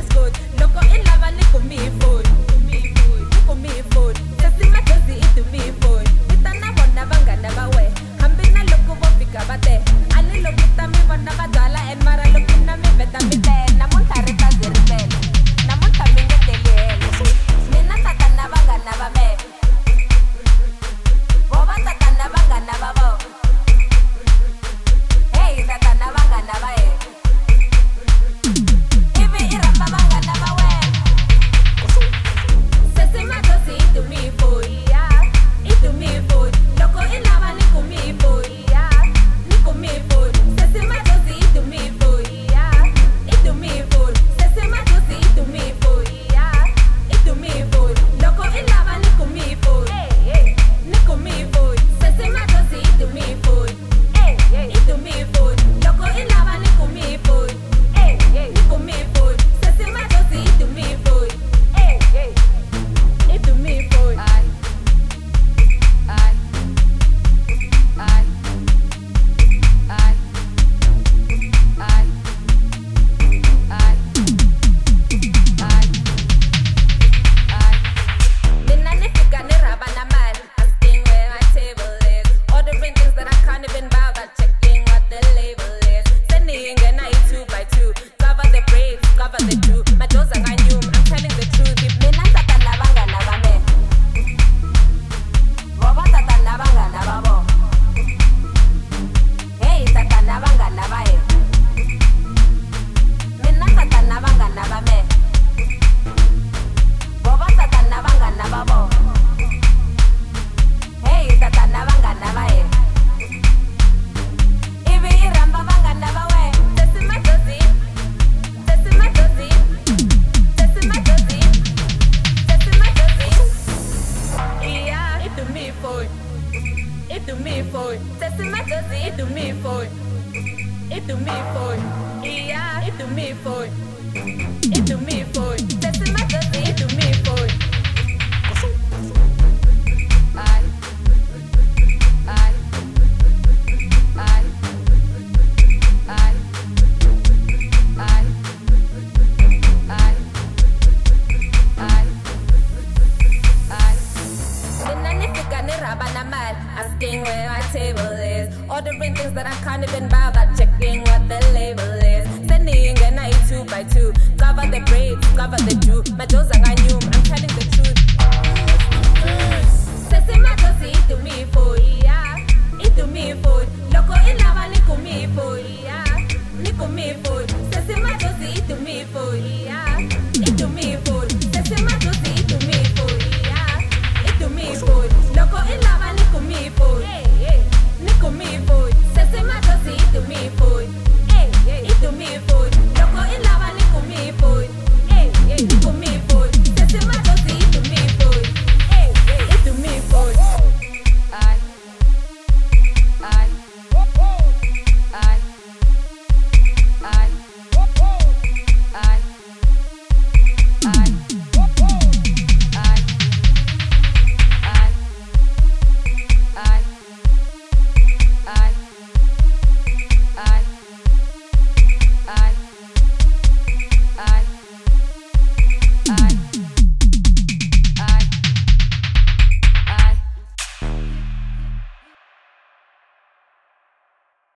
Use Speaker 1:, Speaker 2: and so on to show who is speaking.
Speaker 1: good. Loko in lava ni kumi food. Ni kumi food. Sesi majozi itu mi food. Kita na bona bangana bawe. Hambina loko bo fika bate. Ani lokita mi bona badala en mara lokina mi beta mi te. Namun tarita ziribel. Namun taminga tele. Nina tata na bangana babe. Boba tata na bangana babo. Hey tata na bangana bae. Ibi iramba bangana bawe. Sesi majozi itu mi food. Itu mi food. Loko ilava ni kumi food. Ni kumi food. Sesi majozi itu mi food. Itu mi food. Sesi majozi itu mi food. Itu mi food. Loko ilava ni kumi food. Ni kumi food. Sesi majozi itu mi food. Itu mi food. Loko ilava ni kumi food. Ni kumi food. Sesi majozi itu mi food. Itu mi food. Nina nifika ni raba na man. Asking where my table is. Ordering things that I can't even bother. Checking what the label is. Sending a night 2 by 2. Cover the braids, cover the do. My doors are new. I'm telling the truth. If Nina tata na banga na bame. Boba tata na banga na babo. Hey tata na banga na bae. Nina tata na banga na bame. Boba tata na banga na babo. Hey tata na banga na bae. Ibi iramba banga na bawe. Sesi majozi. Sesi majozi. Sesi majozi. Sesi majozi. Yeah, itu mi food. Itu mi food. Sesi majozi itu mi food. Itu mi food. Yeah, itu mi food. Itu mi food. Sesi majozi itu mi food. Nina nifika ni raba na man. Asking where my table is. Ordering things that I can't even bother. Checking what the label is. Sending a night 2 by 2. Cover the braids, cover the do. My doors are new.